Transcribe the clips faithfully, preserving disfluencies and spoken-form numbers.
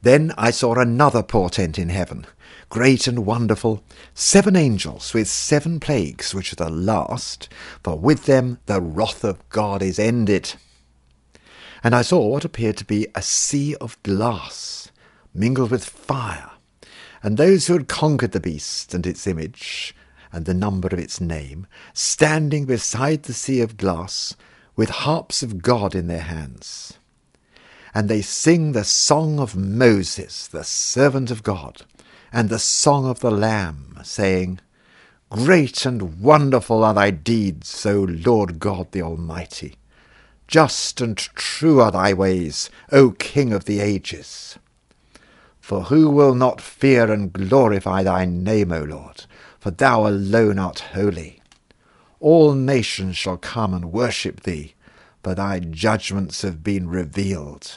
Then I saw another portent in heaven, great and wonderful, seven angels with seven plagues, which are the last, for with them the wrath of God is ended. And I saw what appeared to be a sea of glass, mingled with fire, and those who had conquered the beast and its image, and the number of its name, standing beside the sea of glass, with harps of God in their hands. And they sing the song of Moses, the servant of God, and the song of the Lamb, saying, Great and wonderful are thy deeds, O Lord God the Almighty. Just and true are thy ways, O King of the ages. For who will not fear and glorify thy name, O Lord? For thou alone art holy. All nations shall come and worship thee, for thy judgments have been revealed.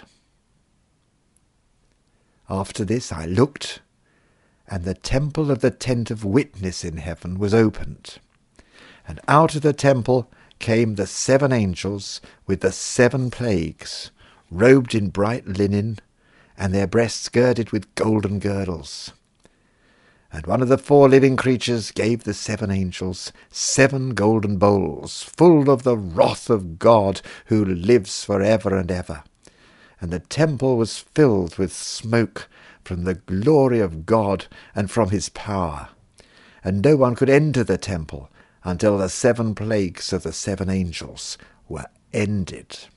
After this I looked, and the temple of the tent of witness in heaven was opened. And out of the temple came the seven angels with the seven plagues, robed in bright linen, and their breasts girded with golden girdles. And one of the four living creatures gave the seven angels seven golden bowls, full of the wrath of God, who lives for ever and ever. And the temple was filled with smoke from the glory of God and from his power. And no one could enter the temple until the seven plagues of the seven angels were ended.